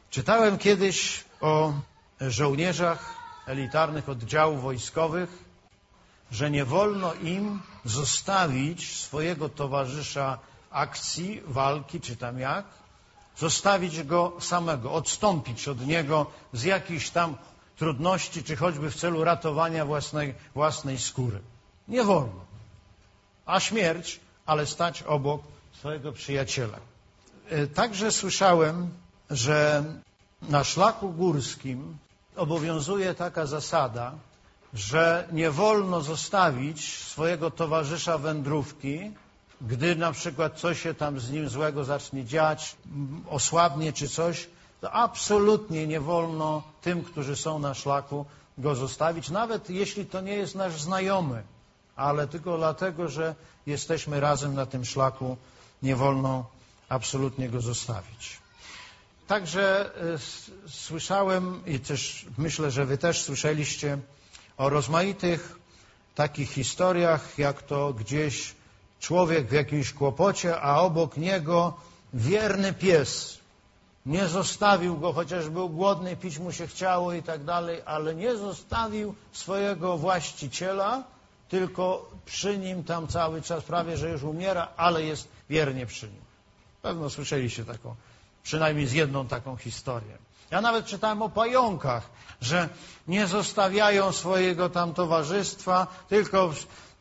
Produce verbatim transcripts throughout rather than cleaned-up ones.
Czytałem kiedyś o żołnierzach elitarnych oddziałów wojskowych, że nie wolno im zostawić swojego towarzysza akcji, walki czy tam jak, zostawić go samego, odstąpić od niego z jakichś tam trudności, czy choćby w celu ratowania własnej, własnej skóry. Nie wolno. A śmierć, ale stać obok swojego przyjaciela. Także słyszałem, że na szlaku górskim obowiązuje taka zasada, że nie wolno zostawić swojego towarzysza wędrówki, gdy na przykład coś się tam z nim złego zacznie dziać, osłabnie czy coś, to absolutnie nie wolno tym, którzy są na szlaku, go zostawić, nawet jeśli to nie jest nasz znajomy, ale tylko dlatego, że jesteśmy razem na tym szlaku, nie wolno absolutnie go zostawić. Także y, słyszałem i też myślę, że wy też słyszeliście o rozmaitych takich historiach, jak to gdzieś człowiek w jakimś kłopocie, a obok niego wierny pies. Nie zostawił go, chociaż był głodny, pić mu się chciało i tak dalej, ale nie zostawił swojego właściciela, tylko przy nim tam cały czas, prawie że już umiera, ale jest wiernie przy nim. Pewno słyszeliście taką, przynajmniej z jedną taką historię. Ja nawet czytałem o pająkach, że nie zostawiają swojego tam towarzystwa, tylko,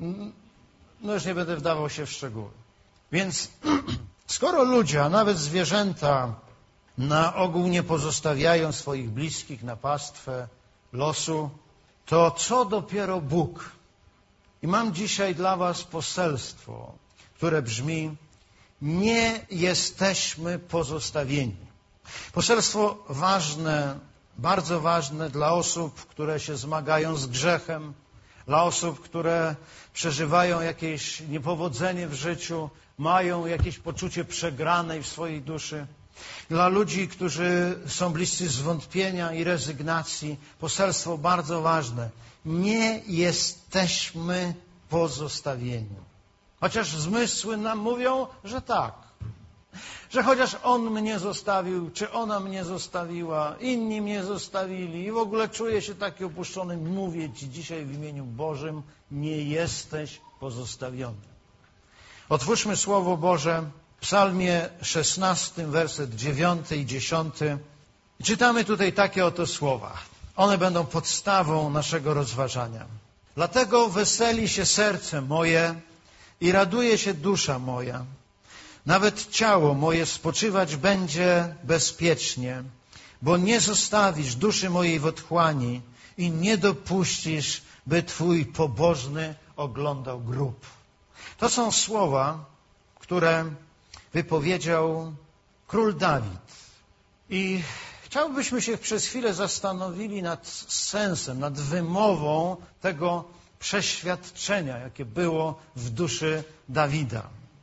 no już nie będę wdawał się w szczegóły. Więc skoro ludzie, a nawet zwierzęta na ogół nie pozostawiają swoich bliskich na pastwę losu, to co dopiero Bóg? I mam dzisiaj dla was poselstwo, które brzmi: nie jesteśmy pozostawieni. Poselstwo ważne, bardzo ważne dla osób, które się zmagają z grzechem, dla osób, które przeżywają jakieś niepowodzenie w życiu, mają jakieś poczucie przegranej w swojej duszy. Dla ludzi, którzy są bliscy zwątpienia i rezygnacji, poselstwo bardzo ważne. Nie jesteśmy pozostawieni. Chociaż zmysły nam mówią, że tak. Że chociaż on mnie zostawił, czy ona mnie zostawiła, inni mnie zostawili i w ogóle czuję się taki opuszczony, mówię ci dzisiaj w imieniu Bożym, nie jesteś pozostawiony. Otwórzmy Słowo Boże w Psalmie szesnastym, werset dziewiąty i dziesiąty. Czytamy tutaj takie oto słowa. One będą podstawą naszego rozważania. Dlatego weseli się serce moje i raduje się dusza moja. Nawet ciało moje spoczywać będzie bezpiecznie, bo nie zostawisz duszy mojej w otchłani i nie dopuścisz, by Twój pobożny oglądał grób. To są słowa, które wypowiedział król Dawid. I chciałbyśmy się przez chwilę zastanowili nad sensem, nad wymową tego przeświadczenia, jakie było w duszy Dawida.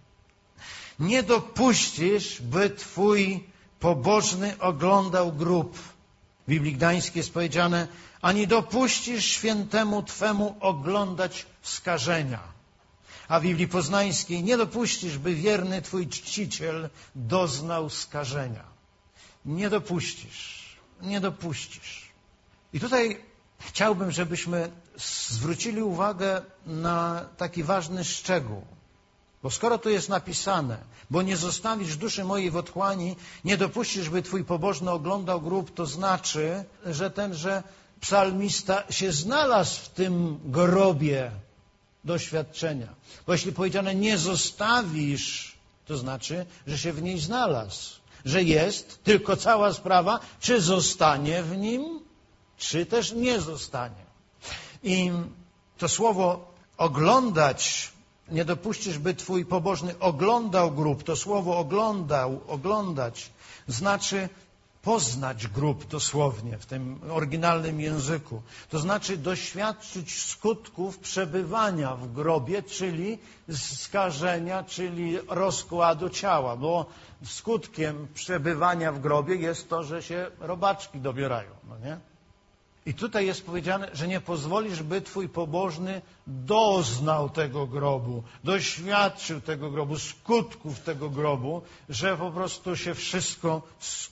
Nie dopuścisz, by Twój pobożny oglądał grób. W Biblii Gdańskiej jest powiedziane, ani dopuścisz świętemu Twemu oglądać skażenia. A w Biblii Poznańskiej nie dopuścisz, by wierny Twój czciciel doznał skażenia. Nie dopuścisz, nie dopuścisz. I tutaj chciałbym, żebyśmy zwrócili uwagę na taki ważny szczegół. Bo skoro tu jest napisane, bo nie zostawisz duszy mojej w otchłani, nie dopuścisz, by Twój pobożny oglądał grób, to znaczy, że tenże psalmista się znalazł w tym grobie doświadczenia. Bo jeśli powiedziane nie zostawisz, to znaczy, że się w niej znalazł. Że jest, tylko cała sprawa, czy zostanie w nim, czy też nie zostanie. I to słowo oglądać, nie dopuścisz, by Twój pobożny oglądał grób. To słowo oglądał, oglądać, znaczy poznać grób dosłownie w tym oryginalnym języku. To znaczy doświadczyć skutków przebywania w grobie, czyli skażenia, czyli rozkładu ciała. Bo skutkiem przebywania w grobie jest to, że się robaczki dobierają. No nie? I tutaj jest powiedziane, że nie pozwolisz, by Twój pobożny doznał tego grobu, doświadczył tego grobu, skutków tego grobu, że po prostu się wszystko skończy.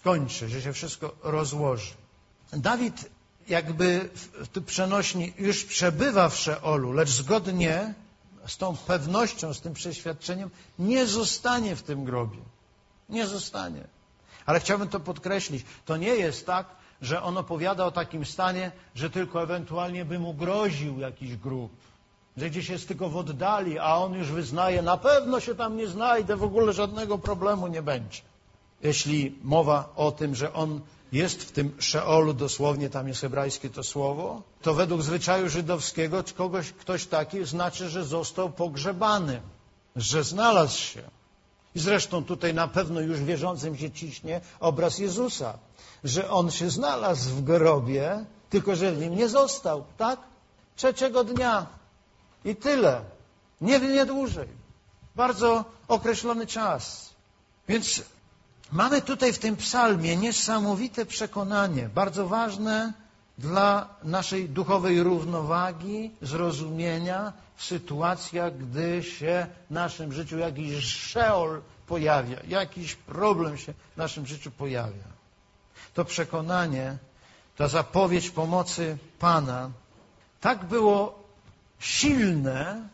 skończy, że się wszystko rozłoży. Dawid jakby w przenośni już przebywa w Szeolu, lecz zgodnie z tą pewnością, z tym przeświadczeniem nie zostanie w tym grobie. Nie zostanie. Ale chciałbym to podkreślić. To nie jest tak, że on opowiada o takim stanie, że tylko ewentualnie by mu groził jakiś grób. Że gdzieś jest tylko w oddali, a on już wyznaje, na pewno się tam nie znajdę, w ogóle żadnego problemu nie będzie. Jeśli mowa o tym, że on jest w tym Szeolu, dosłownie tam jest hebrajskie to słowo, to według zwyczaju żydowskiego kogoś, ktoś taki znaczy, że został pogrzebany, że znalazł się. I zresztą tutaj na pewno już wierzącym się ciśnie obraz Jezusa, że On się znalazł w grobie, tylko że w nim nie został, tak? Trzeciego dnia i tyle. Nie, nie dłużej. Bardzo określony czas. Więc mamy tutaj w tym psalmie niesamowite przekonanie, bardzo ważne dla naszej duchowej równowagi, zrozumienia w sytuacjach, gdy się w naszym życiu jakiś szeol pojawia, jakiś problem się w naszym życiu pojawia. To przekonanie, ta zapowiedź pomocy Pana tak było silne,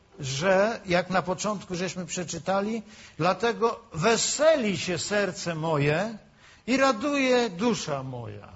że jak na początku żeśmy przeczytali, dlatego weseli się serce moje i raduje dusza moja.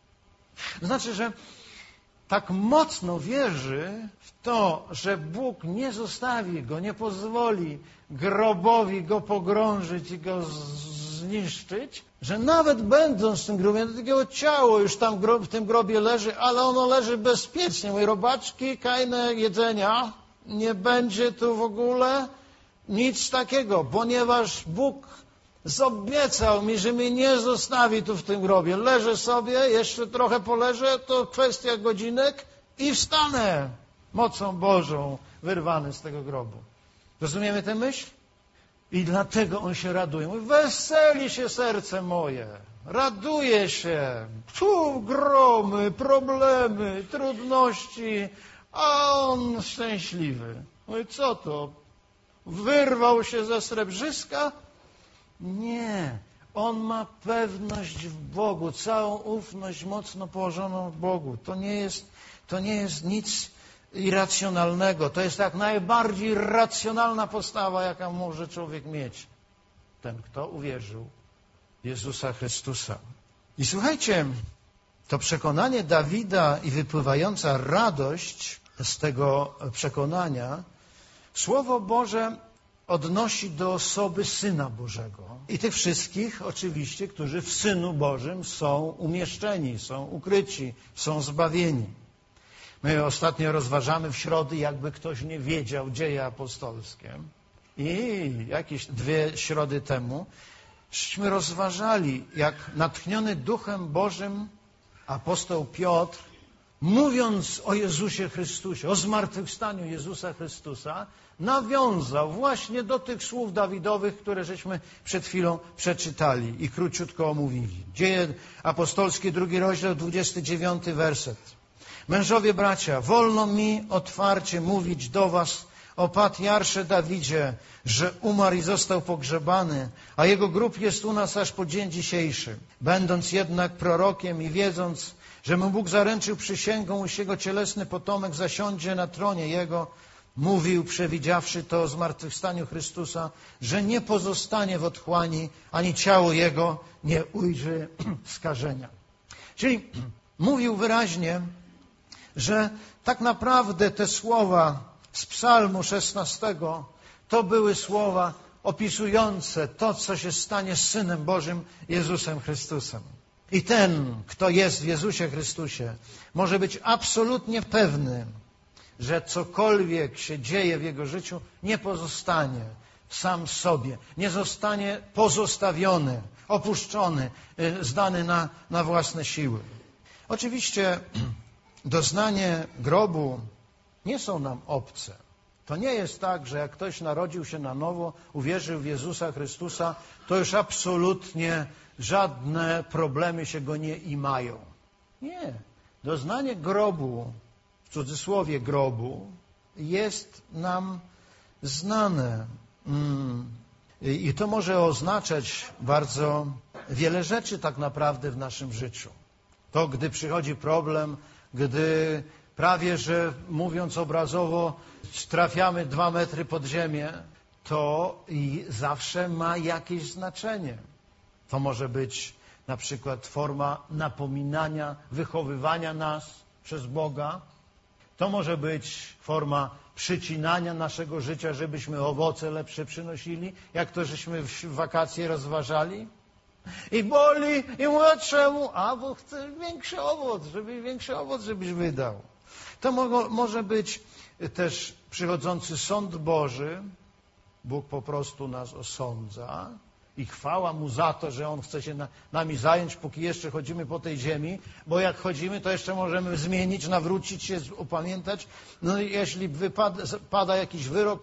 Znaczy, że tak mocno wierzy w to, że Bóg nie zostawi go, nie pozwoli grobowi go pogrążyć i go zniszczyć, że nawet będąc w tym grobie, takiego ciało już tam w tym grobie leży, ale ono leży bezpiecznie. Moje robaczki, kajne jedzenia, nie będzie tu w ogóle nic takiego, ponieważ Bóg zobiecał mi, że mnie nie zostawi tu w tym grobie. Leżę sobie, jeszcze trochę poleżę, to kwestia godzinek i wstanę mocą Bożą wyrwany z tego grobu. Rozumiemy tę myśl? I dlatego on się raduje. Mówi, weseli się serce moje, raduje się. Tu gromy, problemy, trudności, a on szczęśliwy. Mówi, co to? Wyrwał się ze srebrzyska? Nie. On ma pewność w Bogu, całą ufność mocno położoną w Bogu. To nie jest, to nie jest nic irracjonalnego. To jest tak najbardziej racjonalna postawa, jaka może człowiek mieć. Ten, kto uwierzył w Jezusa Chrystusa. I słuchajcie, to przekonanie Dawida i wypływająca radość z tego przekonania, Słowo Boże odnosi do osoby Syna Bożego. I tych wszystkich oczywiście, którzy w Synu Bożym są umieszczeni, są ukryci, są zbawieni. My ostatnio rozważamy w środy, jakby ktoś nie wiedział, dzieje apostolskie. I jakieś dwie środy temu żeśmy rozważali, jak natchniony Duchem Bożym apostoł Piotr, mówiąc o Jezusie Chrystusie, o zmartwychwstaniu Jezusa Chrystusa, nawiązał właśnie do tych słów Dawidowych, które żeśmy przed chwilą przeczytali i króciutko omówili. Dzieje apostolskie, drugi rozdział, dwudziesty dziewiąty werset. Mężowie bracia, wolno mi otwarcie mówić do was o patriarsze Dawidzie, że umarł i został pogrzebany, a jego grób jest u nas aż po dzień dzisiejszy. Będąc jednak prorokiem i wiedząc, że mu Bóg zaręczył przysięgą, iż jego cielesny potomek zasiądzie na tronie jego, mówił, przewidziawszy to o zmartwychwstaniu Chrystusa, że nie pozostanie w otchłani, ani ciało jego nie ujrzy skażenia. Czyli mówił wyraźnie, że tak naprawdę te słowa z Psalmu szesnastego to były słowa opisujące to, co się stanie z Synem Bożym, Jezusem Chrystusem. I ten, kto jest w Jezusie Chrystusie, może być absolutnie pewny, że cokolwiek się dzieje w jego życiu, nie pozostanie sam sobie, nie zostanie pozostawiony, opuszczony, zdany na, na własne siły. Oczywiście doznanie grobu nie są nam obce. To nie jest tak, że jak ktoś narodził się na nowo, uwierzył w Jezusa Chrystusa, to już absolutnie żadne problemy się go nie imają. Nie. Doznanie grobu, w cudzysłowie grobu, jest nam znane. I to może oznaczać bardzo wiele rzeczy tak naprawdę w naszym życiu. To, gdy przychodzi problem, gdy prawie, że mówiąc obrazowo, trafiamy dwa metry pod ziemię, to i zawsze ma jakieś znaczenie. To może być na przykład forma napominania, wychowywania nas przez Boga. To może być forma przycinania naszego życia, żebyśmy owoce lepsze przynosili, jak to żeśmy w wakacje rozważali. I boli, i mówię, czemu? A, bo chcę większy owoc, żeby większy owoc, żebyś wydał. To mo- może być też przychodzący sąd Boży. Bóg po prostu nas osądza i chwała Mu za to, że On chce się na, nami zająć, póki jeszcze chodzimy po tej ziemi, bo jak chodzimy, to jeszcze możemy zmienić, nawrócić się, upamiętać. No i jeśli wypada, pada jakiś wyrok,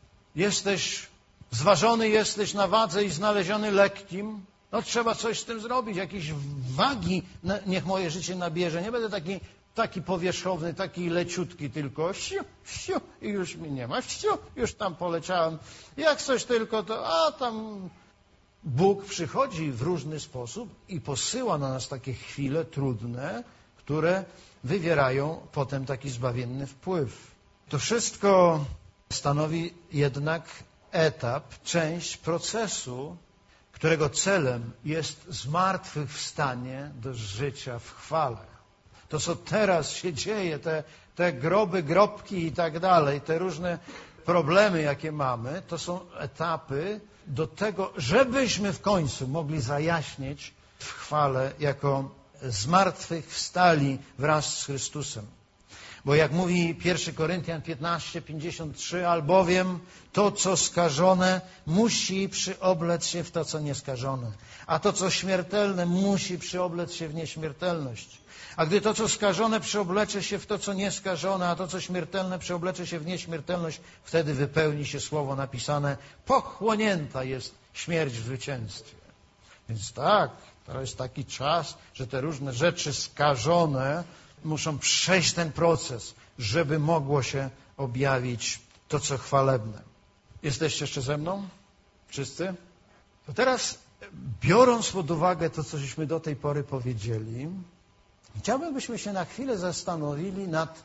jesteś zważony, jesteś na wadze i znaleziony lekkim, no trzeba coś z tym zrobić, jakieś wagi niech moje życie nabierze. Nie będę taki, taki powierzchowny, taki leciutki tylko, siu, siu, i już mi nie ma, siu, już tam poleciałem. Jak coś tylko, to a tam Bóg przychodzi w różny sposób i posyła na nas takie chwile trudne, które wywierają potem taki zbawienny wpływ. To wszystko stanowi jednak etap, część procesu, którego celem jest zmartwychwstanie do życia w chwale. To, co teraz się dzieje, te, te groby, grobki i tak dalej, te różne problemy, jakie mamy, to są etapy do tego, żebyśmy w końcu mogli zajaśnieć w chwale jako zmartwychwstali wraz z Chrystusem. Bo jak mówi pierwszy Koryntian piętnaście, pięćdziesiąt trzy, albowiem to, co skażone, musi przyoblec się w to, co nieskażone. A to, co śmiertelne, musi przyoblec się w nieśmiertelność. A gdy to, co skażone, przyoblecze się w to, co nieskażone, a to, co śmiertelne, przyoblecze się w nieśmiertelność, wtedy wypełni się słowo napisane, pochłonięta jest śmierć w zwycięstwie. Więc tak, to jest taki czas, że te różne rzeczy skażone muszą przejść ten proces, żeby mogło się objawić to, co chwalebne. Jesteście jeszcze ze mną? Wszyscy? To teraz, biorąc pod uwagę to, co żeśmy do tej pory powiedzieli, chciałbym, byśmy się na chwilę zastanowili nad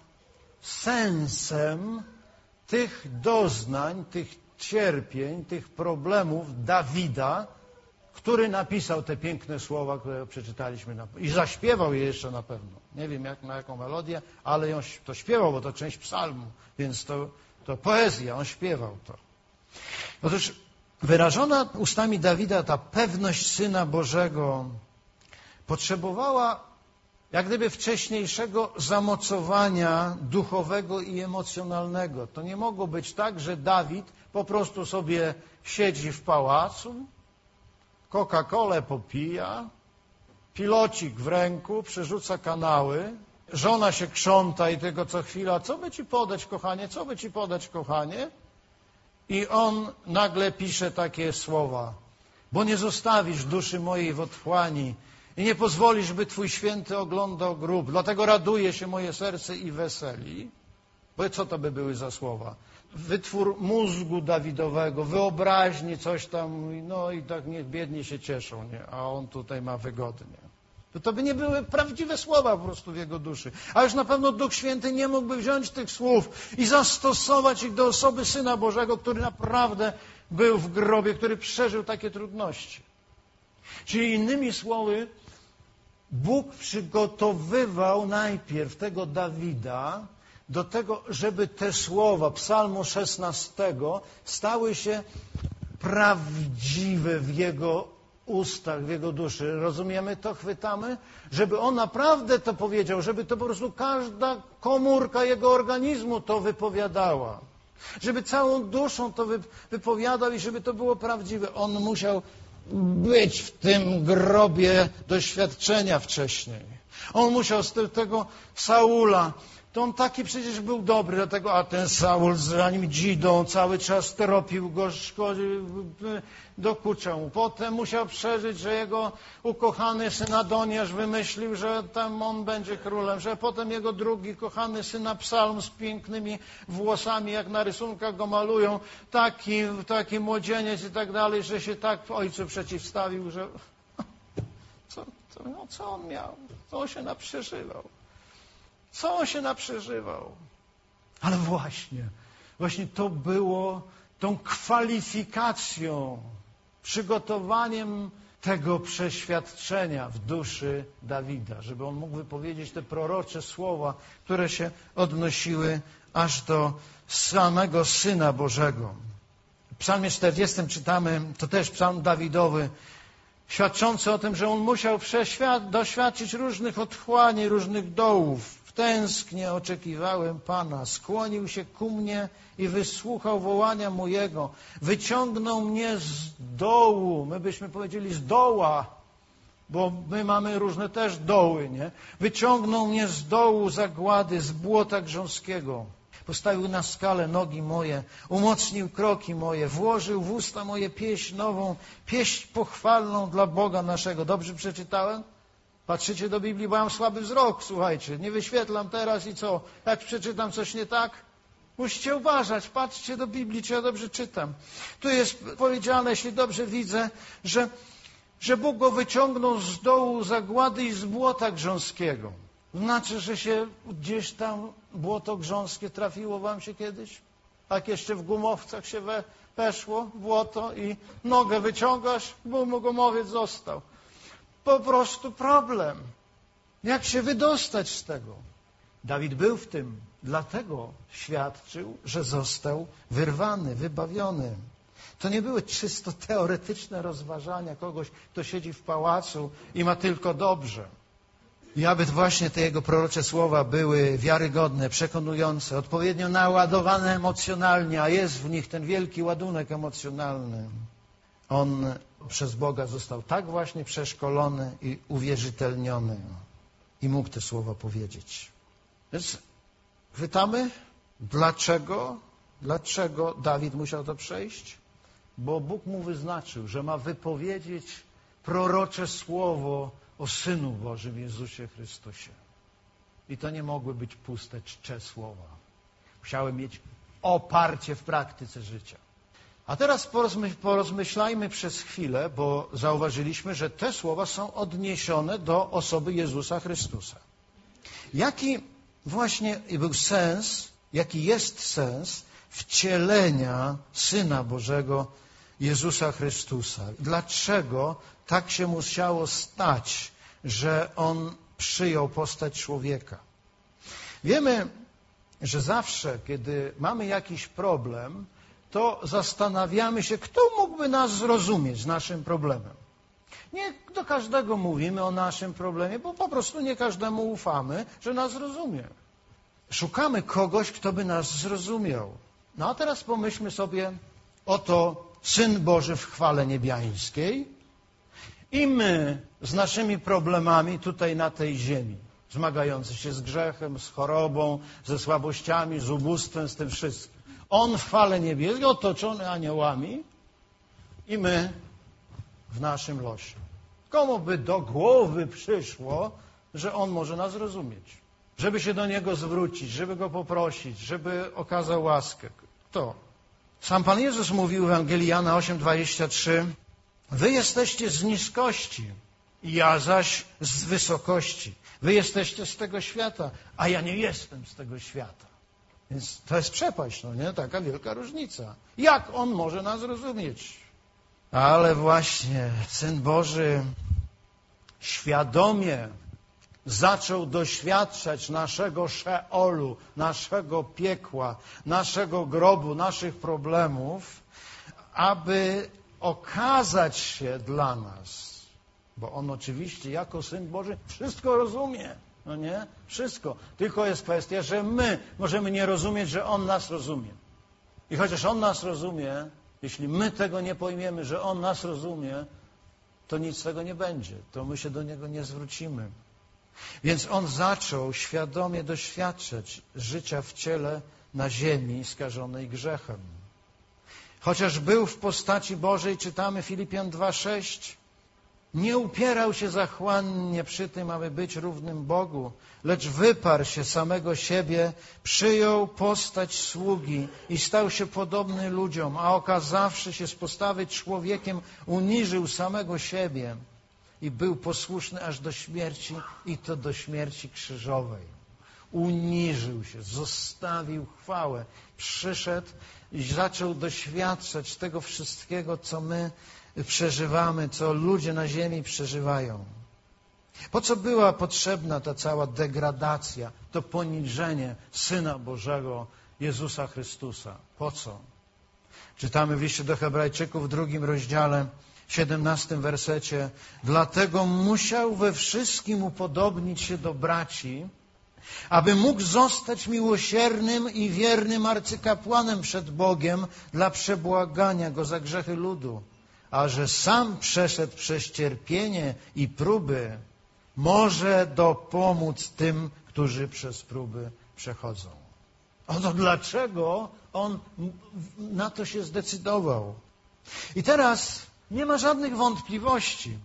sensem tych doznań, tych cierpień, tych problemów Dawida, który napisał te piękne słowa, które przeczytaliśmy na, i zaśpiewał je jeszcze na pewno. Nie wiem jak, na jaką melodię, ale on to śpiewał, bo to część psalmu, więc to, to poezja, on śpiewał to. Otóż wyrażona ustami Dawida ta pewność Syna Bożego potrzebowała jak gdyby wcześniejszego zamocowania duchowego i emocjonalnego. To nie mogło być tak, że Dawid po prostu sobie siedzi w pałacu, Coca-Colę popija, pilocik w ręku, przerzuca kanały, żona się krząta i tego co chwila, co by ci podać, kochanie, co by ci podać, kochanie? I on nagle pisze takie słowa, bo nie zostawisz duszy mojej w otchłani i nie pozwolisz, by Twój święty oglądał grób, dlatego raduje się moje serce i weseli. Bo co to by były za słowa? Wytwór mózgu Dawidowego, wyobraźni, coś tam, no i tak niech biednie się cieszą, nie? A on tutaj ma wygodnie. To, to by nie były prawdziwe słowa po prostu w jego duszy. A już na pewno Duch Święty nie mógłby wziąć tych słów i zastosować ich do osoby Syna Bożego, który naprawdę był w grobie, który przeżył takie trudności. Czyli innymi słowy, Bóg przygotowywał najpierw tego Dawida do tego, żeby te słowa Psalmu szesnastego stały się prawdziwe w jego ustach, w jego duszy. Rozumiemy to? Chwytamy? Żeby on naprawdę to powiedział, żeby to po prostu każda komórka jego organizmu to wypowiadała. Żeby całą duszą to wypowiadał i żeby to było prawdziwe. On musiał być w tym grobie doświadczenia wcześniej. On musiał z tego Saula to on taki przecież był dobry, dlatego, a ten Saul za nim dzidą cały czas tropił go, szkodził, dokuczał mu. Potem musiał przeżyć, że jego ukochany syn Adoniasz wymyślił, że tam on będzie królem, że potem jego drugi kochany syn Absalom z pięknymi włosami, jak na rysunkach go malują, taki, taki młodzieniec i tak dalej, że się tak ojcu przeciwstawił, że co, co, no, co on miał? Co on się naprzeżywał? Co on się naprzeżywał? Ale właśnie, właśnie to było tą kwalifikacją, przygotowaniem tego przeświadczenia w duszy Dawida, żeby on mógł wypowiedzieć te prorocze słowa, które się odnosiły aż do samego Syna Bożego. W psalmie czterdziestym czytamy, to też psalm Dawidowy, świadczący o tym, że on musiał doświadczyć różnych otchłani, różnych dołów. W tęsknie oczekiwałem Pana, skłonił się ku mnie i wysłuchał wołania mojego. Wyciągnął mnie z dołu, my byśmy powiedzieli z doła, bo my mamy różne też doły, nie? Wyciągnął mnie z dołu zagłady, z błota grząskiego. Postawił na skalę nogi moje, umocnił kroki moje, włożył w usta moje pieśń nową, pieśń pochwalną dla Boga naszego. Dobrze przeczytałem? Patrzycie do Biblii, bo mam słaby wzrok, słuchajcie, nie wyświetlam teraz i co? Jak przeczytam coś nie tak? Musicie uważać, patrzcie do Biblii, czy ja dobrze czytam. Tu jest powiedziane, jeśli dobrze widzę, że, że Bóg go wyciągnął z dołu zagłady i z błota grząskiego. Znaczy, że się gdzieś tam błoto grząskie trafiło wam się kiedyś? Jak jeszcze w gumowcach się we, weszło, błoto i nogę wyciągasz, bum, gumowiec został. Po prostu problem. Jak się wydostać z tego? Dawid był w tym, dlatego świadczył, że został wyrwany, wybawiony. To nie były czysto teoretyczne rozważania kogoś, kto siedzi w pałacu i ma tylko dobrze. I aby właśnie te jego prorocze słowa były wiarygodne, przekonujące, odpowiednio naładowane emocjonalnie, a jest w nich ten wielki ładunek emocjonalny. On przez Boga został tak właśnie przeszkolony i uwierzytelniony i mógł te słowa powiedzieć. Więc pytamy, dlaczego, dlaczego Dawid musiał to przejść? Bo Bóg mu wyznaczył, że ma wypowiedzieć prorocze słowo o Synu Bożym Jezusie Chrystusie. I to nie mogły być puste, czcze słowa. Musiały mieć oparcie w praktyce życia. A teraz porozmyślajmy przez chwilę, bo zauważyliśmy, że te słowa są odniesione do osoby Jezusa Chrystusa. Jaki właśnie był sens, jaki jest sens wcielenia Syna Bożego Jezusa Chrystusa? Dlaczego tak się musiało stać, że On przyjął postać człowieka? Wiemy, że zawsze, kiedy mamy jakiś problem, to zastanawiamy się, kto mógłby nas zrozumieć z naszym problemem. Nie do każdego mówimy o naszym problemie, bo po prostu nie każdemu ufamy, że nas zrozumie. Szukamy kogoś, kto by nas zrozumiał. No a teraz pomyślmy sobie, oto Syn Boży w chwale niebiańskiej i my z naszymi problemami tutaj na tej ziemi, zmagający się z grzechem, z chorobą, ze słabościami, z ubóstwem, z tym wszystkim. On w chwale niebieskiej, otoczony aniołami i my w naszym losie. Komu by do głowy przyszło, że On może nas rozumieć? Żeby się do Niego zwrócić, żeby Go poprosić, żeby okazał łaskę. Kto? Sam Pan Jezus mówił w Ewangelii Jana osiem dwadzieścia trzy: Wy jesteście z niskości, ja zaś z wysokości. Wy jesteście z tego świata, a ja nie jestem z tego świata. Więc to jest przepaść, no nie? Taka wielka różnica. Jak On może nas rozumieć? Ale właśnie Syn Boży świadomie zaczął doświadczać naszego Szeolu, naszego piekła, naszego grobu, naszych problemów, aby okazać się dla nas. Bo On oczywiście jako Syn Boży wszystko rozumie. No nie? Wszystko. Tylko jest kwestia, że my możemy nie rozumieć, że On nas rozumie. I chociaż On nas rozumie, jeśli my tego nie pojmiemy, że On nas rozumie, to nic z tego nie będzie. To my się do Niego nie zwrócimy. Więc on zaczął świadomie doświadczać życia w ciele na ziemi skażonej grzechem. Chociaż był w postaci Bożej, czytamy Filipian dwa sześć, nie upierał się zachłannie przy tym, aby być równym Bogu, lecz wyparł się samego siebie, przyjął postać sługi i stał się podobny ludziom, a okazawszy się z postawy człowiekiem, uniżył samego siebie i był posłuszny aż do śmierci, i to do śmierci krzyżowej. Uniżył się, zostawił chwałę, przyszedł i zaczął doświadczać tego wszystkiego, co my przeżywamy, co ludzie na ziemi przeżywają. Po co była potrzebna ta cała degradacja, to poniżenie Syna Bożego, Jezusa Chrystusa? Po co? Czytamy w liście do Hebrajczyków w drugim rozdziale, siedemnastym wersecie. Dlatego musiał we wszystkim upodobnić się do braci, aby mógł zostać miłosiernym i wiernym arcykapłanem przed Bogiem dla przebłagania Go za grzechy ludu. A że sam przeszedł przez cierpienie i próby, może dopomóc tym, którzy przez próby przechodzą. Oto dlaczego on na to się zdecydował. I teraz nie ma żadnych wątpliwości.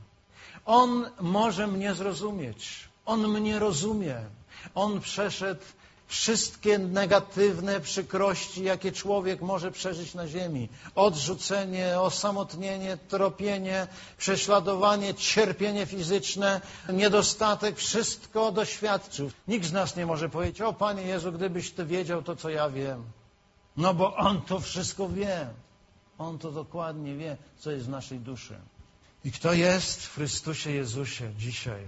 On może mnie zrozumieć. On mnie rozumie. On przeszedł wszystkie negatywne przykrości, jakie człowiek może przeżyć na ziemi. Odrzucenie, osamotnienie, tropienie, prześladowanie, cierpienie fizyczne, niedostatek, wszystko doświadczył. Nikt z nas nie może powiedzieć: o Panie Jezu, gdybyś Ty wiedział to, co ja wiem. No bo On to wszystko wie. On to dokładnie wie, co jest w naszej duszy. I kto jest w Chrystusie Jezusie dzisiaj,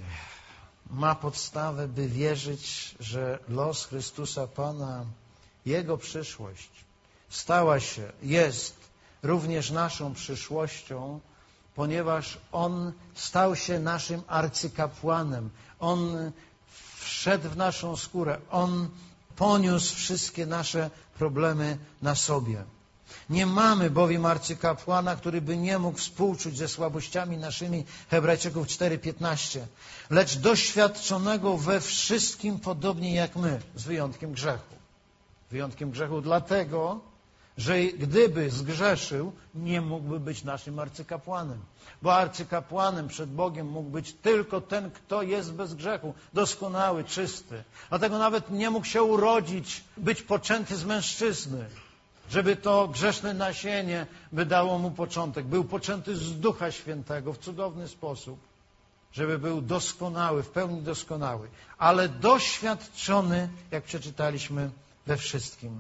ma podstawę, by wierzyć, że los Chrystusa Pana, Jego przyszłość stała się, jest również naszą przyszłością, ponieważ On stał się naszym arcykapłanem. On wszedł w naszą skórę. On poniósł wszystkie nasze problemy na sobie. Nie mamy bowiem arcykapłana, który by nie mógł współczuć ze słabościami naszymi, Hebrajczyków cztery piętnaście, lecz doświadczonego we wszystkim podobnie jak my, z wyjątkiem grzechu. Wyjątkiem grzechu dlatego, że gdyby zgrzeszył, nie mógłby być naszym arcykapłanem. Bo arcykapłanem przed Bogiem mógł być tylko ten, kto jest bez grzechu, doskonały, czysty. Dlatego nawet nie mógł się urodzić, być poczęty z mężczyzny, żeby to grzeszne nasienie by dało mu początek. Był poczęty z Ducha Świętego w cudowny sposób, żeby był doskonały, w pełni doskonały, ale doświadczony, jak przeczytaliśmy, we wszystkim.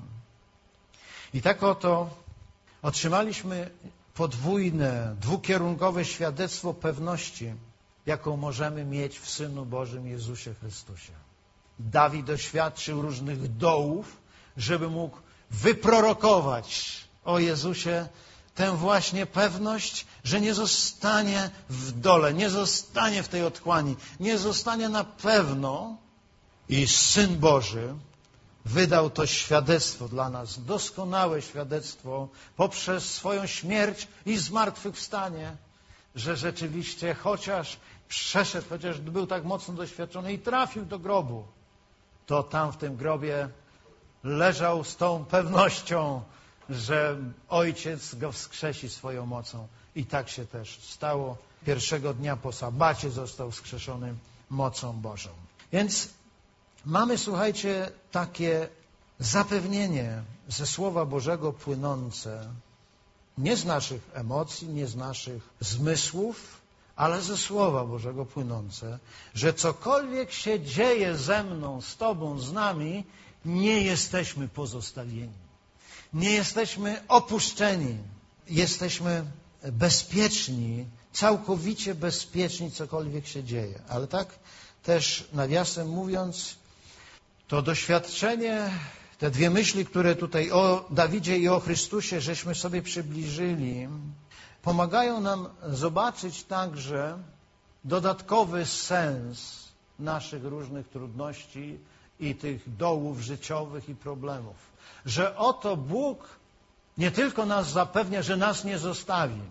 I tak oto otrzymaliśmy podwójne, dwukierunkowe świadectwo pewności, jaką możemy mieć w Synu Bożym Jezusie Chrystusie. Dawid doświadczył różnych dołów, żeby mógł wyprorokować o Jezusie tę właśnie pewność, że nie zostanie w dole, nie zostanie w tej otchłani, nie zostanie na pewno. I Syn Boży wydał to świadectwo dla nas, doskonałe świadectwo poprzez swoją śmierć i zmartwychwstanie, że rzeczywiście chociaż przeszedł, chociaż był tak mocno doświadczony i trafił do grobu, to tam w tym grobie leżał z tą pewnością, że Ojciec go wskrzesi swoją mocą. I tak się też stało. Pierwszego dnia po sabacie został wskrzeszony mocą Bożą. Więc mamy, słuchajcie, takie zapewnienie ze Słowa Bożego płynące nie z naszych emocji, nie z naszych zmysłów, ale ze Słowa Bożego płynące, że cokolwiek się dzieje ze mną, z Tobą, z nami, nie jesteśmy pozostawieni. Nie jesteśmy opuszczeni. Jesteśmy bezpieczni, całkowicie bezpieczni, cokolwiek się dzieje. Ale tak też nawiasem mówiąc, to doświadczenie, te dwie myśli, które tutaj o Dawidzie i o Chrystusie żeśmy sobie przybliżyli, pomagają nam zobaczyć także dodatkowy sens naszych różnych trudności i tych dołów życiowych i problemów. Że oto Bóg nie tylko nas zapewnia, że nas nie zostawi,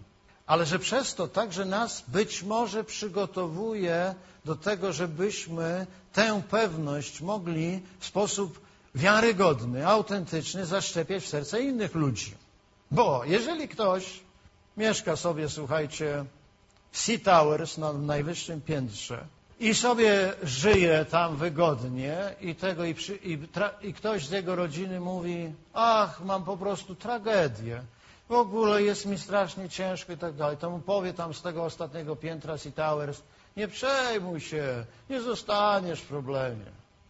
ale że przez to także nas być może przygotowuje do tego, żebyśmy tę pewność mogli w sposób wiarygodny, autentyczny zaszczepiać w serce innych ludzi. Bo jeżeli ktoś mieszka sobie, słuchajcie, w Sea Towers na najwyższym piętrze i sobie żyje tam wygodnie i, tego, i, przy, i, tra, i ktoś z jego rodziny mówi: ach, mam po prostu tragedię, w ogóle jest mi strasznie ciężko i tak dalej, to mu powie tam z tego ostatniego piętra Sea Towers: nie przejmuj się, nie zostaniesz w problemie.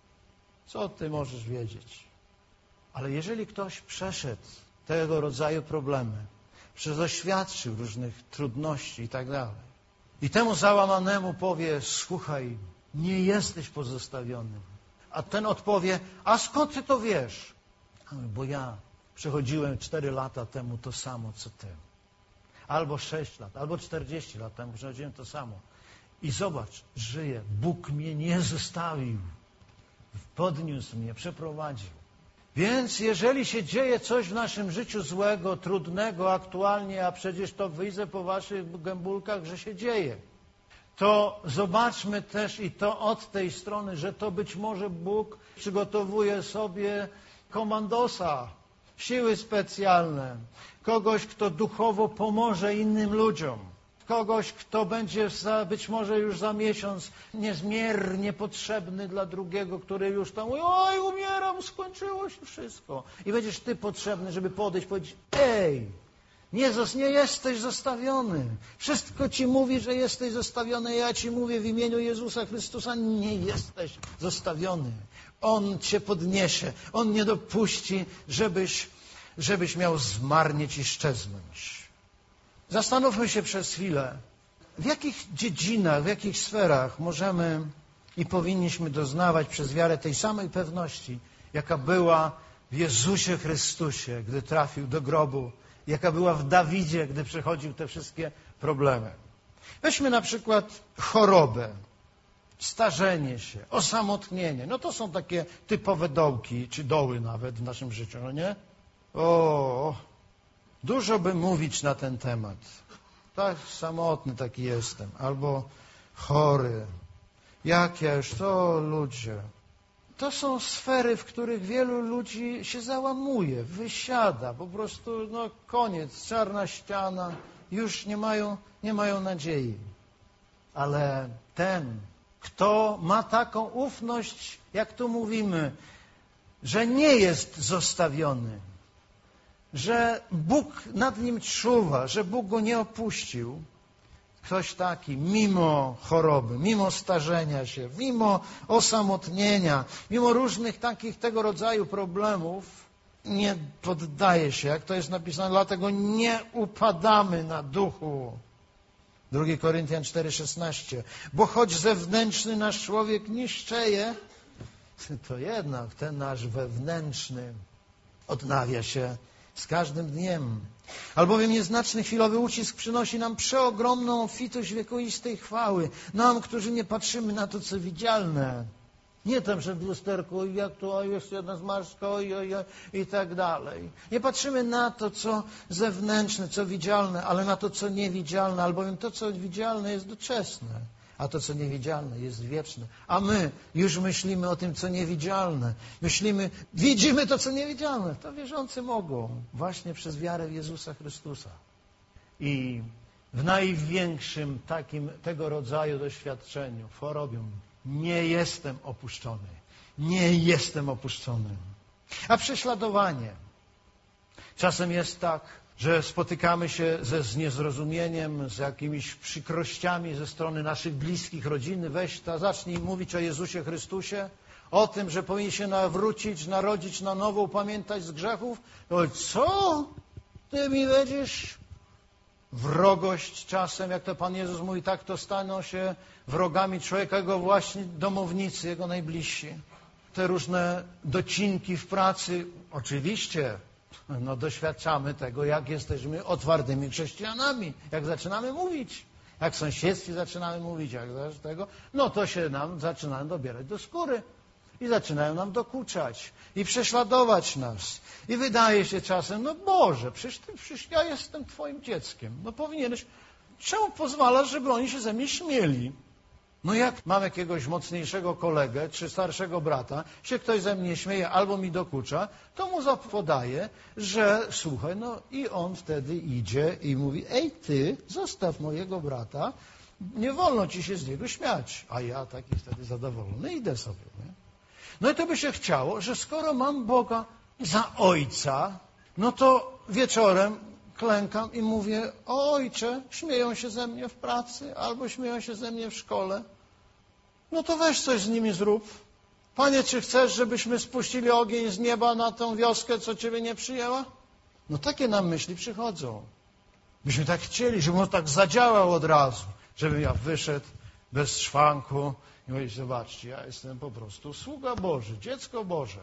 Co ty możesz wiedzieć? Ale jeżeli ktoś przeszedł tego rodzaju problemy, że doświadczył różnych trudności i tak dalej, i temu załamanemu powie: słuchaj, nie jesteś pozostawiony. A ten odpowie: a skąd ty to wiesz? Bo ja przechodziłem cztery lata temu to samo, co ty. Albo sześć lat, albo czterdzieści lat temu przechodziłem to samo. I zobacz, żyję. Bóg mnie nie zostawił. Podniósł mnie, przeprowadził. Więc jeżeli się dzieje coś w naszym życiu złego, trudnego aktualnie, a przecież to wyjdzie po waszych gębulkach, że się dzieje, to zobaczmy też i to od tej strony, że to być może Bóg przygotowuje sobie komandosa, siły specjalne, kogoś, kto duchowo pomoże innym ludziom, kogoś, kto będzie za, być może już za miesiąc niezmiernie potrzebny dla drugiego, który już tam mówi: oj, umieram, skończyło się wszystko. I będziesz ty potrzebny, żeby podejść i powiedzieć: ej, nie, nie jesteś zostawiony. Wszystko ci mówi, że jesteś zostawiony. Ja ci mówię w imieniu Jezusa Chrystusa: nie jesteś zostawiony. On cię podniesie. On nie dopuści, żebyś, żebyś miał zmarnieć i szczeznąć. Zastanówmy się przez chwilę, w jakich dziedzinach, w jakich sferach możemy i powinniśmy doznawać przez wiarę tej samej pewności, jaka była w Jezusie Chrystusie, gdy trafił do grobu, jaka była w Dawidzie, gdy przechodził te wszystkie problemy. Weźmy na przykład chorobę, starzenie się, osamotnienie. No to są takie typowe dołki, czy doły nawet w naszym życiu, no nie? O, dużo by mówić na ten temat. Tak samotny taki jestem. Albo chory. Jak ja już, to ludzie. To są sfery, w których wielu ludzi się załamuje, wysiada. Po prostu, no koniec, czarna ściana. Już nie mają, nie mają nadziei. Ale ten, kto ma taką ufność, jak tu mówimy, że nie jest zostawiony, że Bóg nad nim czuwa, że Bóg go nie opuścił. Ktoś taki, mimo choroby, mimo starzenia się, mimo osamotnienia, mimo różnych takich tego rodzaju problemów, nie poddaje się, jak to jest napisane, dlatego nie upadamy na duchu. drugi Koryntian cztery szesnaście. Bo choć zewnętrzny nasz człowiek niszczeje, to jednak ten nasz wewnętrzny odnawia się z każdym dniem. Albowiem nieznaczny chwilowy ucisk przynosi nam przeogromną obfitość wiekuistej chwały. Nam, którzy nie patrzymy na to, co widzialne. Nie tam, że w lusterku, jak tu, o, jest jedna zmarszczka, oj, oj, oj, i tak dalej. Nie patrzymy na to, co zewnętrzne, co widzialne, ale na to, co niewidzialne. Albowiem to, co widzialne, jest doczesne, a to, co niewidzialne, jest wieczne. A my już myślimy o tym, co niewidzialne. Myślimy, widzimy to, co niewidzialne. To wierzący mogą właśnie przez wiarę w Jezusa Chrystusa. I w największym takim tego rodzaju doświadczeniu, w chorobie, nie jestem opuszczony. Nie jestem opuszczony. A prześladowanie. Czasem jest tak, że spotykamy się ze z niezrozumieniem, z jakimiś przykrościami ze strony naszych bliskich, rodziny. Weź ta, zacznij mówić o Jezusie Chrystusie, o tym, że powinien się nawrócić, narodzić na nowo, upamiętać z grzechów. No co? Ty mi będziesz? Wrogość czasem, jak to Pan Jezus mówi, tak to staną się wrogami człowieka, jego właśnie domownicy, jego najbliżsi. Te różne docinki w pracy, oczywiście, no doświadczamy tego, jak jesteśmy otwartymi chrześcijanami, jak zaczynamy mówić, jak w sąsiedztwie zaczynamy mówić, jak tego, no to się nam zaczynają dobierać do skóry i zaczynają nam dokuczać i prześladować nas. I wydaje się czasem, no Boże, przecież, ty, przecież ja jestem Twoim dzieckiem, no powinieneś, Czemu pozwalasz, żeby oni się ze mnie śmieli? No jak mam jakiegoś mocniejszego kolegę czy starszego brata, się ktoś ze mnie śmieje albo mi dokucza, to mu zapodaję, że słuchaj, no i on wtedy idzie i mówi, ej ty, zostaw mojego brata, nie wolno ci się z niego śmiać. A ja taki wtedy zadowolony idę sobie. Nie? No i to by się chciało, że skoro mam Boga za ojca, no to wieczorem klękam i mówię, o ojcze, śmieją się ze mnie w pracy albo śmieją się ze mnie w szkole. No to weź coś z nimi zrób. Panie, czy chcesz, żebyśmy spuścili ogień z nieba na tą wioskę, co ciebie nie przyjęła? No takie nam myśli przychodzą. Byśmy tak chcieli, żeby on tak zadziałał od razu, żebym ja wyszedł bez szwanku i mówię, zobaczcie, ja jestem po prostu sługa Boży, dziecko Boże.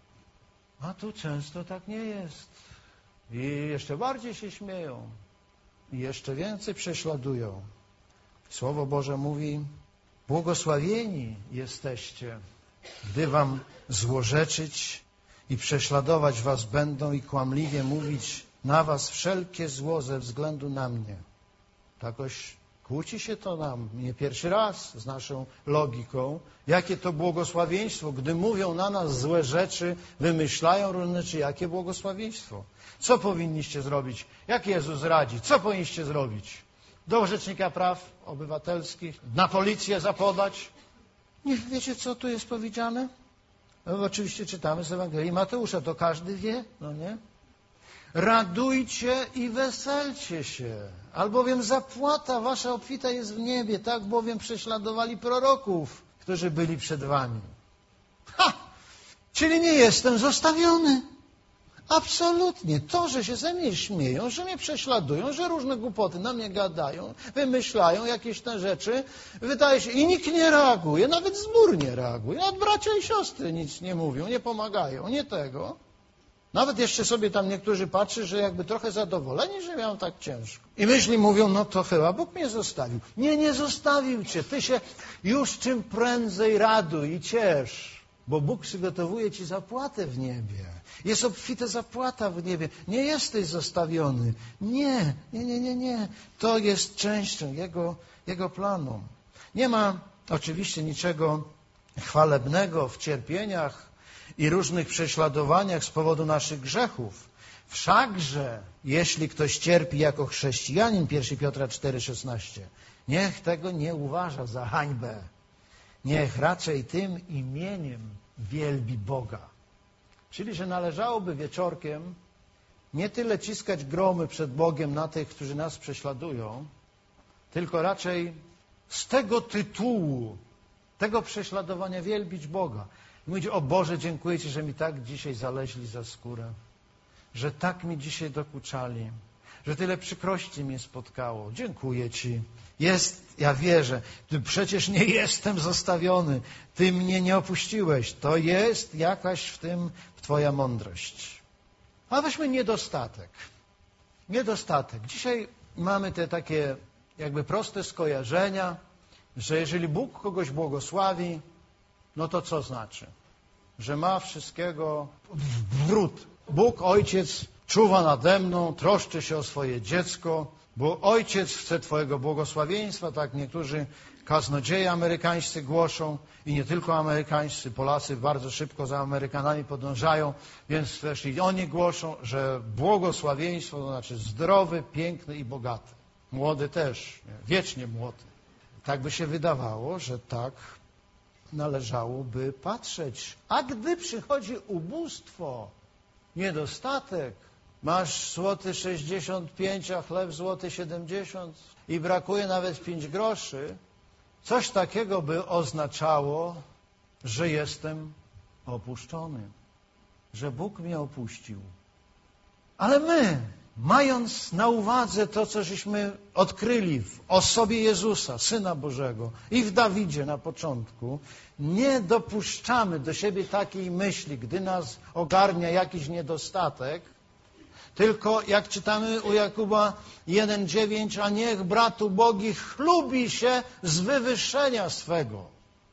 A tu często tak nie jest. I jeszcze bardziej się śmieją. I jeszcze więcej prześladują. Słowo Boże mówi, błogosławieni jesteście, gdy wam złorzeczyć i prześladować was będą i kłamliwie mówić na was wszelkie zło ze względu na mnie. Takoś kłóci się to nam nie pierwszy raz z naszą logiką. Jakie to błogosławieństwo, gdy mówią na nas złe rzeczy, wymyślają różne rzeczy, jakie błogosławieństwo. Co powinniście zrobić? Jak Jezus radzi? Co powinniście zrobić? Do Rzecznika Praw Obywatelskich, na policję zapodać? Nie wiecie, co tu jest powiedziane? No, oczywiście czytamy z Ewangelii Mateusza, to każdy wie, no nie? Radujcie i weselcie się, albowiem zapłata wasza obfita jest w niebie, tak bowiem prześladowali proroków, którzy byli przed wami. Ha! Czyli nie jestem zostawiony. Absolutnie. To, że się ze mnie śmieją, że mnie prześladują, że różne głupoty na mnie gadają, wymyślają jakieś te rzeczy, wydaje się, i nikt nie reaguje, nawet zbór nie reaguje, nawet bracia i siostry nic nie mówią, nie pomagają, nie tego. Nawet jeszcze sobie tam niektórzy patrzy, że jakby trochę zadowoleni, że miałem tak ciężko. I myśli mówią, no to chyba Bóg mnie zostawił. Nie, nie zostawił cię. Ty się już czym prędzej raduj i ciesz, bo Bóg przygotowuje ci zapłatę w niebie. Jest obfita zapłata w niebie. Nie jesteś zostawiony. Nie, nie, nie, nie, nie. To jest częścią Jego, Jego planu. Nie ma oczywiście niczego chwalebnego w cierpieniach i różnych prześladowaniach z powodu naszych grzechów. Wszakże, jeśli ktoś cierpi jako chrześcijanin, pierwszy Piotra cztery szesnaście, niech tego nie uważa za hańbę. Niech raczej tym imieniem wielbi Boga. Czyli, że należałoby wieczorkiem nie tyle ciskać gromy przed Bogiem na tych, którzy nas prześladują, tylko raczej z tego tytułu, tego prześladowania wielbić Boga. I mówić, o Boże, dziękuję Ci, że mi tak dzisiaj zaleźli za skórę, że tak mi dzisiaj dokuczali, że tyle przykrości mnie spotkało. Dziękuję Ci. Jest, ja wierzę, Ty przecież nie jestem zostawiony, Ty mnie nie opuściłeś. To jest jakaś w tym Twoja mądrość. A weźmy niedostatek. Niedostatek. Dzisiaj mamy te takie jakby proste skojarzenia, że jeżeli Bóg kogoś błogosławi, no to co znaczy? Że ma wszystkiego wrót. Bóg, Ojciec, czuwa nade mną, troszczy się o swoje dziecko, bo Ojciec chce Twojego błogosławieństwa, tak niektórzy kaznodzieje amerykańscy głoszą i nie tylko amerykańscy, Polacy bardzo szybko za Amerykanami podążają, więc też i oni głoszą, że błogosławieństwo to znaczy zdrowy, piękny i bogaty. Młody też, wiecznie młody. Tak by się wydawało, że tak należałoby patrzeć. A gdy przychodzi ubóstwo, niedostatek, masz złoty sześćdziesiąt pięć, a chleb złoty siedemdziesiąt i brakuje nawet pięć groszy, coś takiego by oznaczało, że jestem opuszczony, że Bóg mnie opuścił. Ale my, mając na uwadze to, co żeśmy odkryli w osobie Jezusa, Syna Bożego i w Dawidzie na początku, nie dopuszczamy do siebie takiej myśli, gdy nas ogarnia jakiś niedostatek, tylko jak czytamy u Jakuba jeden dziewięć, a niech brat ubogi chlubi się z wywyższenia swego.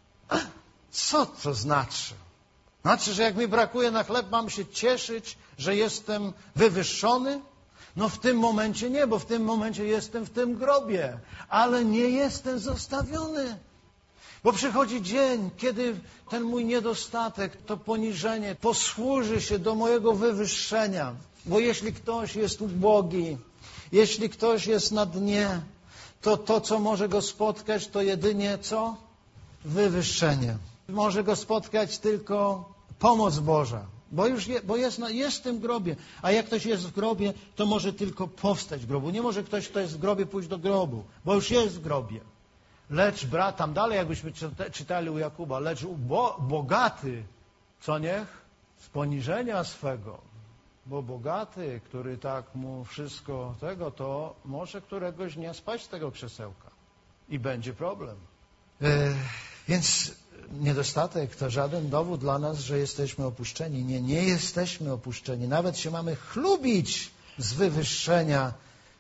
Co to znaczy? Znaczy, że jak mi brakuje na chleb, mam się cieszyć, że jestem wywyższony? No w tym momencie nie, bo w tym momencie jestem w tym grobie, ale nie jestem zostawiony. Bo przychodzi dzień, kiedy ten mój niedostatek, to poniżenie posłuży się do mojego wywyższenia. Bo jeśli ktoś jest ubogi, jeśli ktoś jest na dnie, to to, co może go spotkać, to jedynie co? Wywyższenie. Może go spotkać tylko pomoc Boża. Bo już je, bo jest, jest w tym grobie. A jak ktoś jest w grobie, to może tylko powstać w grobu. Nie może ktoś, kto jest w grobie, pójść do grobu, bo już jest w grobie. Lecz brat, tam dalej jakbyśmy czytali u Jakuba, lecz bo, bogaty, co niech? Z poniżenia swego. Bo bogaty, który tak mu wszystko tego, to może któregoś dnia spaść z tego krzesełka. I będzie problem. E, więc niedostatek to żaden dowód dla nas, że jesteśmy opuszczeni. Nie, nie jesteśmy opuszczeni. Nawet się mamy chlubić z wywyższenia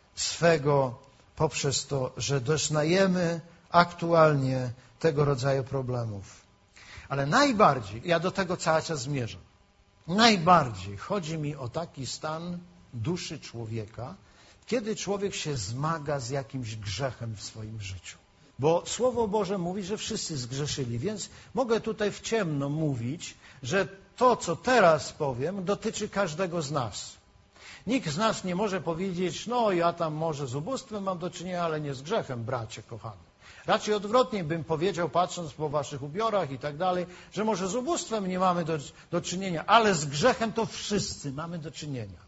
swego poprzez to, że doznajemy aktualnie tego rodzaju problemów. Ale najbardziej, ja do tego cały czas zmierzam, najbardziej chodzi mi o taki stan duszy człowieka, kiedy człowiek się zmaga z jakimś grzechem w swoim życiu. Bo Słowo Boże mówi, że wszyscy zgrzeszyli, więc mogę tutaj w ciemno mówić, że to, co teraz powiem, dotyczy każdego z nas. Nikt z nas nie może powiedzieć, no ja tam może z ubóstwem mam do czynienia, ale nie z grzechem, bracie kochany. Raczej odwrotnie bym powiedział, patrząc po waszych ubiorach i tak dalej, że może z ubóstwem nie mamy do, do czynienia, ale z grzechem to wszyscy mamy do czynienia.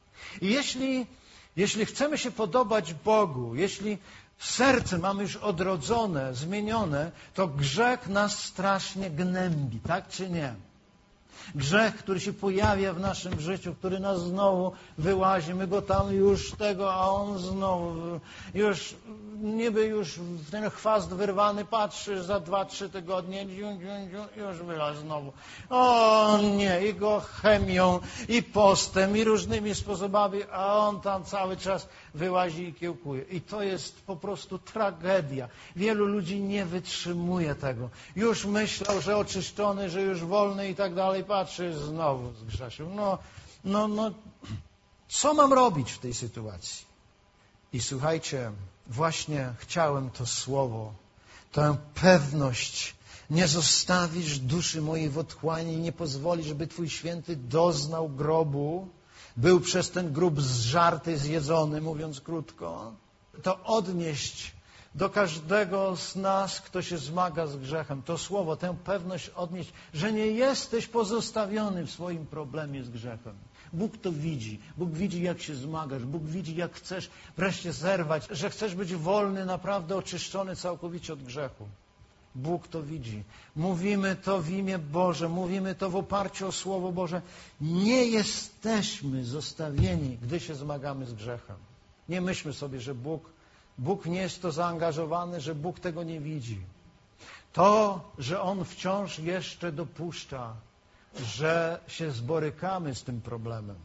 I jeśli, jeśli chcemy się podobać Bogu, jeśli serce mamy już odrodzone, zmienione, to grzech nas strasznie gnębi, tak czy nie? Grzech, który się pojawia w naszym życiu, który nas znowu wyłazi, my go tam już tego, a on znowu już niby już w ten chwast wyrwany patrzy za dwa, trzy tygodnie, dziu, dziu, dziu, już wylazł znowu. O nie, i go chemią, i postem, i różnymi sposobami, a on tam cały czas wyłazi i kiełkuje. I to jest po prostu tragedia. Wielu ludzi nie wytrzymuje tego. Już myślał, że oczyszczony, że już wolny i tak dalej, patrzy, znowu zgrzeszył. No, no, no, co mam robić w tej sytuacji? I słuchajcie, właśnie chciałem to słowo, tę pewność, nie zostawisz duszy mojej w otchłani, nie pozwolisz, żeby Twój święty doznał grobu, był przez ten grób zżarty, zjedzony, mówiąc krótko, to odnieść do każdego z nas, kto się zmaga z grzechem, to słowo, tę pewność odnieść, że nie jesteś pozostawiony w swoim problemie z grzechem. Bóg to widzi. Bóg widzi, jak się zmagasz. Bóg widzi, jak chcesz wreszcie zerwać, że chcesz być wolny, naprawdę oczyszczony całkowicie od grzechu. Bóg to widzi. Mówimy to w imię Boże, mówimy to w oparciu o Słowo Boże. Nie jesteśmy zostawieni, gdy się zmagamy z grzechem. Nie myślmy sobie, że Bóg, Bóg nie jest to zaangażowany, że Bóg tego nie widzi. To, że On wciąż jeszcze dopuszcza, że się zborykamy z tym problemem,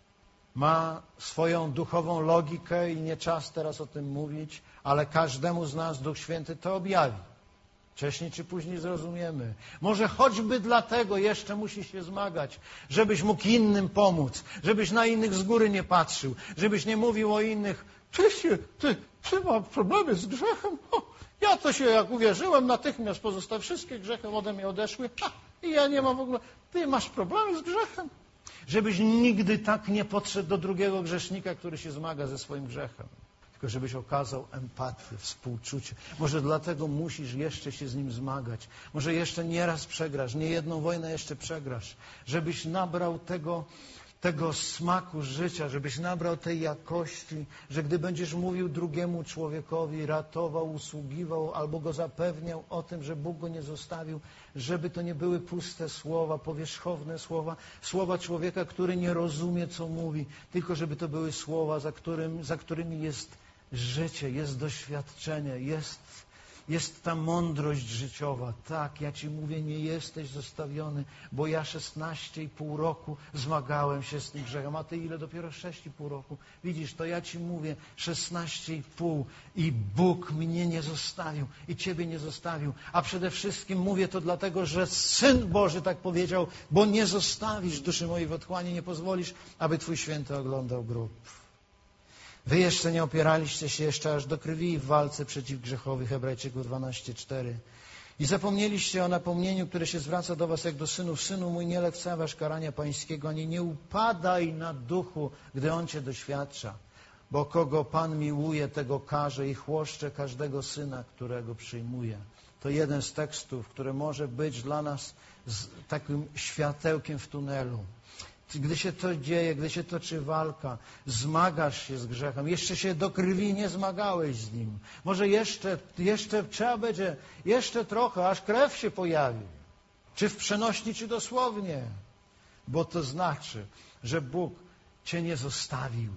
ma swoją duchową logikę i nie czas teraz o tym mówić, ale każdemu z nas Duch Święty to objawi. Wcześniej czy później zrozumiemy. Może choćby dlatego jeszcze musi się zmagać, żebyś mógł innym pomóc, żebyś na innych z góry nie patrzył, żebyś nie mówił o innych, ty, się, ty, ty masz problemy z grzechem? O, ja to się jak uwierzyłem, natychmiast pozostałe wszystkie grzechy ode mnie odeszły ha, i ja nie mam w ogóle, ty masz problemy z grzechem? Żebyś nigdy tak nie podszedł do drugiego grzesznika, który się zmaga ze swoim grzechem. Tylko żebyś okazał empatię, współczucie. Może dlatego musisz jeszcze się z nim zmagać. Może jeszcze nieraz przegrasz, nie jedną wojnę jeszcze przegrasz. Żebyś nabrał tego, tego smaku życia, żebyś nabrał tej jakości, że gdy będziesz mówił drugiemu człowiekowi, ratował, usługiwał albo go zapewniał o tym, że Bóg go nie zostawił, żeby to nie były puste słowa, powierzchowne słowa, słowa człowieka, który nie rozumie, co mówi, tylko żeby to były słowa, za, którym, za którymi jest życie, jest doświadczenie, jest, jest ta mądrość życiowa. Tak, ja Ci mówię, nie jesteś zostawiony, bo ja szesnaście i pół roku zmagałem się z tym grzechem, a Ty ile? Dopiero sześć i pół roku. Widzisz, to ja Ci mówię, szesnaście i pół i Bóg mnie nie zostawił i Ciebie nie zostawił. A przede wszystkim mówię to dlatego, że Syn Boży tak powiedział, bo nie zostawisz duszy mojej w otchłani, nie pozwolisz, aby Twój święty oglądał grób. Wy jeszcze nie opieraliście się jeszcze aż do krwi w walce przeciw grzechowi, Hebrajczyków dwanaście cztery. I zapomnieliście o napomnieniu, które się zwraca do was jak do synów. Synu mój, nie lekceważ karania pańskiego, ani nie upadaj na duchu, gdy on cię doświadcza. Bo kogo Pan miłuje, tego karze i chłoszcze każdego syna, którego przyjmuje. To jeden z tekstów, który może być dla nas takim światełkiem w tunelu. Gdy się to dzieje, gdy się toczy walka, zmagasz się z grzechem. Jeszcze się do krwi nie zmagałeś z nim. Może jeszcze, jeszcze trzeba będzie, jeszcze trochę, aż krew się pojawi. Czy w przenośni, czy dosłownie. Bo to znaczy, że Bóg cię nie zostawił.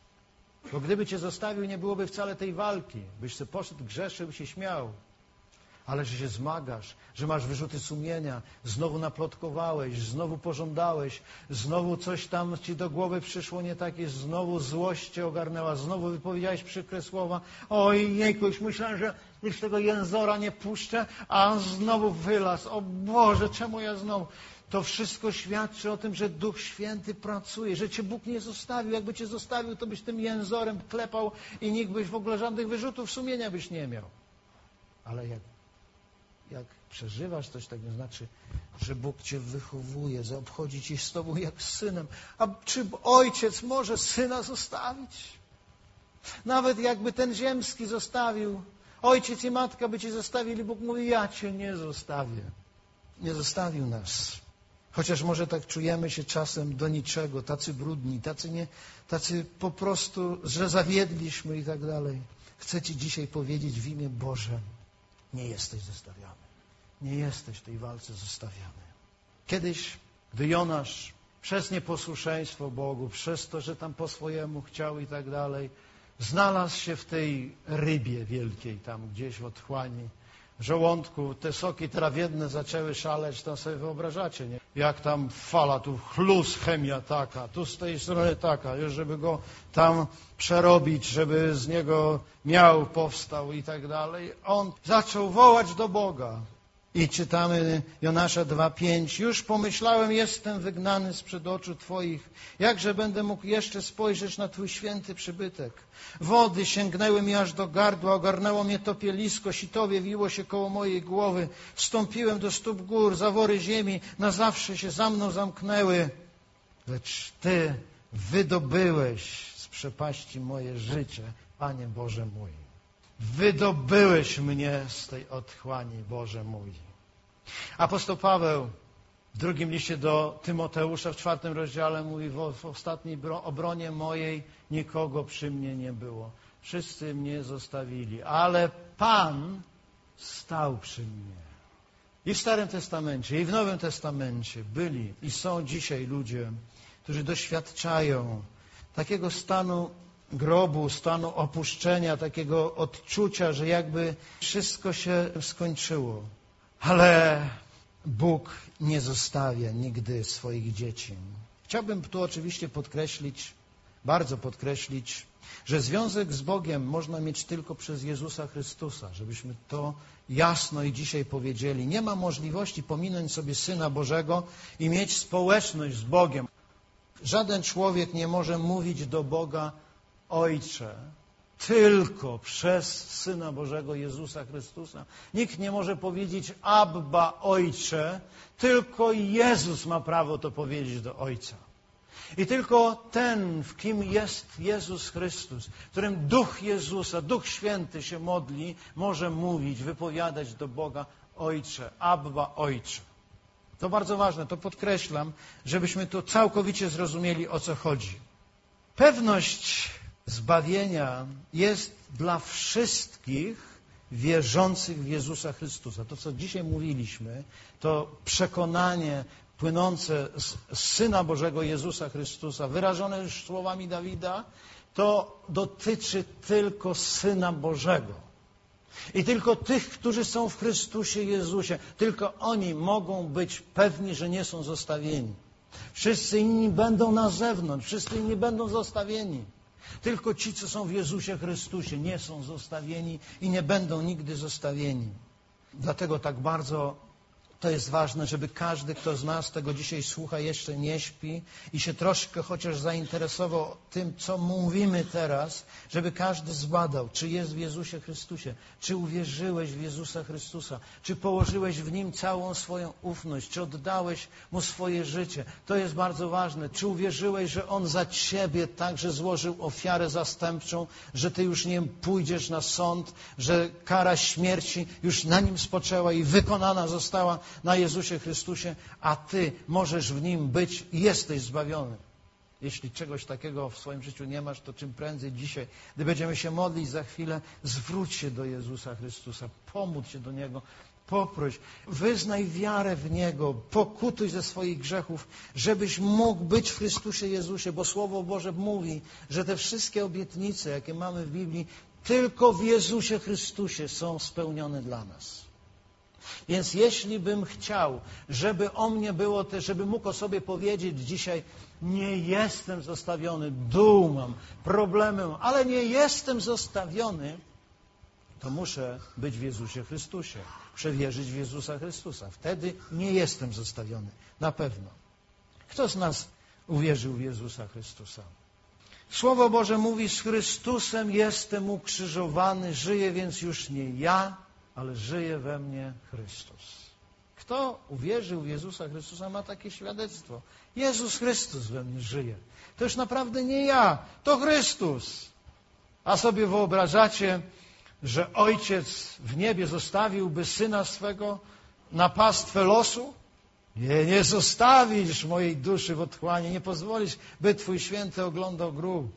Bo gdyby cię zostawił, nie byłoby wcale tej walki. Byś sobie poszedł, grzeszył, się śmiał. Ale że się zmagasz, że masz wyrzuty sumienia, znowu naplotkowałeś, znowu pożądałeś, znowu coś tam ci do głowy przyszło nie takie, znowu złość cię ogarnęła, znowu wypowiedziałeś przykre słowa. Oj, jejku, już myślałem, że już tego jęzora nie puszczę, a on znowu wylazł. O Boże, czemu ja znowu? To wszystko świadczy o tym, że Duch Święty pracuje, że cię Bóg nie zostawił. Jakby cię zostawił, to byś tym jęzorem klepał i nikt byś w ogóle żadnych wyrzutów sumienia byś nie miał. Ale jak Jak przeżywasz coś takiego, znaczy, że Bóg cię wychowuje, obchodzi cię z tobą jak z synem. A czy ojciec może syna zostawić? Nawet jakby ten ziemski zostawił, ojciec i matka by cię zostawili, Bóg mówi, ja cię nie zostawię. Nie zostawił nas. Chociaż może tak czujemy się czasem do niczego, tacy brudni, tacy, nie, tacy po prostu, że zawiedliśmy i tak dalej. Chcę ci dzisiaj powiedzieć w imię Boże, nie jesteś zostawiony. Nie jesteś w tej walce zostawiony. Kiedyś, gdy Jonasz przez nieposłuszeństwo Bogu, przez to, że tam po swojemu chciał i tak dalej, znalazł się w tej rybie wielkiej tam gdzieś w otchłani, w żołądku, te soki trawienne zaczęły szaleć, to sobie wyobrażacie, nie? Jak tam fala, tu chlus, chemia taka, tu z tej strony taka, już żeby go tam przerobić, żeby z niego miał powstał i tak dalej. On zaczął wołać do Boga. I czytamy Jonasza dwa pięć. Już pomyślałem, jestem wygnany sprzed oczu Twoich. Jakże będę mógł jeszcze spojrzeć na Twój święty przybytek? Wody sięgnęły mi aż do gardła, ogarnęło mnie topielisko, sitowie wiło się koło mojej głowy. Wstąpiłem do stóp gór, zawory ziemi na zawsze się za mną zamknęły. Lecz Ty wydobyłeś z przepaści moje życie, Panie Boże mój. Wydobyłeś mnie z tej otchłani, Boże mój. Apostoł Paweł w drugim liście do Tymoteusza w czwartym rozdziale mówi, w, w ostatniej obronie mojej nikogo przy mnie nie było. Wszyscy mnie zostawili, ale Pan stał przy mnie. I w Starym Testamencie, i w Nowym Testamencie byli i są dzisiaj ludzie, którzy doświadczają takiego stanu grobu, stanu opuszczenia, takiego odczucia, że jakby wszystko się skończyło. Ale Bóg nie zostawia nigdy swoich dzieci. Chciałbym tu oczywiście podkreślić, bardzo podkreślić, że związek z Bogiem można mieć tylko przez Jezusa Chrystusa, żebyśmy to jasno i dzisiaj powiedzieli. Nie ma możliwości pominąć sobie Syna Bożego i mieć społeczność z Bogiem. Żaden człowiek nie może mówić do Boga Ojcze, tylko przez Syna Bożego Jezusa Chrystusa. Nikt nie może powiedzieć Abba, Ojcze, tylko Jezus ma prawo to powiedzieć do Ojca. I tylko ten, w kim jest Jezus Chrystus, w którym Duch Jezusa, Duch Święty się modli, może mówić, wypowiadać do Boga Ojcze, Abba, Ojcze. To bardzo ważne, to podkreślam, żebyśmy tu całkowicie zrozumieli, o co chodzi. Pewność zbawienia jest dla wszystkich wierzących w Jezusa Chrystusa. To, co dzisiaj mówiliśmy, to przekonanie płynące z Syna Bożego Jezusa Chrystusa, wyrażone już słowami Dawida, to dotyczy tylko Syna Bożego. I tylko tych, którzy są w Chrystusie Jezusie, tylko oni mogą być pewni, że nie są zostawieni. Wszyscy inni będą na zewnątrz, wszyscy inni będą zostawieni. Tylko ci, co są w Jezusie Chrystusie, nie są zostawieni i nie będą nigdy zostawieni. Dlatego tak bardzo To jest ważne, żeby każdy, kto z nas tego dzisiaj słucha, jeszcze nie śpi i się troszkę chociaż zainteresował tym, co mówimy teraz, żeby każdy zbadał, czy jest w Jezusie Chrystusie, czy uwierzyłeś w Jezusa Chrystusa, czy położyłeś w Nim całą swoją ufność, czy oddałeś Mu swoje życie. To jest bardzo ważne. Czy uwierzyłeś, że On za Ciebie także złożył ofiarę zastępczą, że Ty już nie pójdziesz na sąd, że kara śmierci już na Nim spoczęła i wykonana została na Jezusie Chrystusie, a Ty możesz w Nim być i jesteś zbawiony. Jeśli czegoś takiego w swoim życiu nie masz, to czym prędzej dzisiaj, gdy będziemy się modlić za chwilę, zwróć się do Jezusa Chrystusa, pomódl się do Niego, poproś, wyznaj wiarę w Niego, pokutuj ze swoich grzechów, żebyś mógł być w Chrystusie Jezusie, bo Słowo Boże mówi, że te wszystkie obietnice, jakie mamy w Biblii, tylko w Jezusie Chrystusie są spełnione dla nas. Więc jeśli bym chciał, żeby o mnie było też, żeby mógł o sobie powiedzieć dzisiaj, nie jestem zostawiony, dół mam, problemy mam, ale nie jestem zostawiony, to muszę być w Jezusie Chrystusie, przewierzyć w Jezusa Chrystusa. Wtedy nie jestem zostawiony, na pewno. Kto z nas uwierzył w Jezusa Chrystusa? Słowo Boże mówi, z Chrystusem jestem ukrzyżowany, żyję więc już nie ja, ale żyje we mnie Chrystus. Kto uwierzył w Jezusa Chrystusa, ma takie świadectwo. Jezus Chrystus we mnie żyje. To już naprawdę nie ja, to Chrystus. A sobie wyobrażacie, że Ojciec w niebie zostawiłby Syna swego na pastwę losu? Nie, nie zostawisz mojej duszy w otchłani, nie pozwolisz, by Twój święty oglądał grób.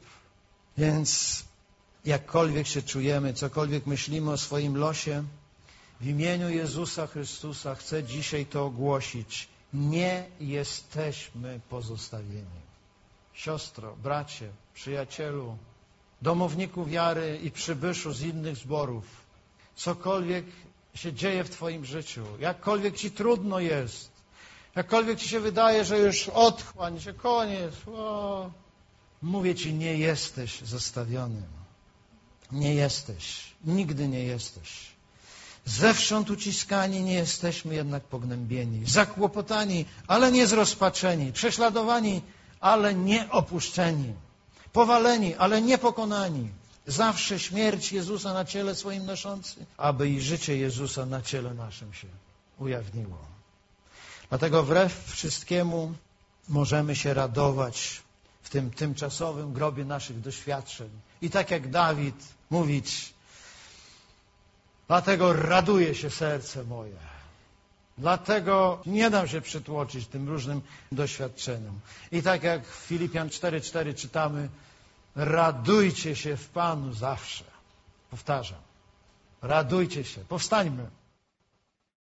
Więc jakkolwiek się czujemy, cokolwiek myślimy o swoim losie, w imieniu Jezusa Chrystusa chcę dzisiaj to ogłosić. Nie jesteśmy pozostawieni. Siostro, bracie, przyjacielu, domowniku wiary i przybyszu z innych zborów, cokolwiek się dzieje w Twoim życiu, jakkolwiek Ci trudno jest, jakkolwiek Ci się wydaje, że już otchłań, że koniec, o, mówię Ci, nie jesteś zostawiony. Nie jesteś. Nigdy nie jesteś. Zewsząd uciskani, nie jesteśmy jednak pognębieni. Zakłopotani, ale nie zrozpaczeni. Prześladowani, ale nie opuszczeni. Powaleni, ale nie pokonani. Zawsze śmierć Jezusa na ciele swoim noszący, aby i życie Jezusa na ciele naszym się ujawniło. Dlatego wbrew wszystkiemu możemy się radować w tym tymczasowym grobie naszych doświadczeń. I tak jak Dawid mówić, dlatego raduje się serce moje. Dlatego nie dam się przytłoczyć tym różnym doświadczeniom. I tak jak w Filipian cztery cztery czytamy, radujcie się w Panu zawsze. Powtarzam, radujcie się. Powstańmy.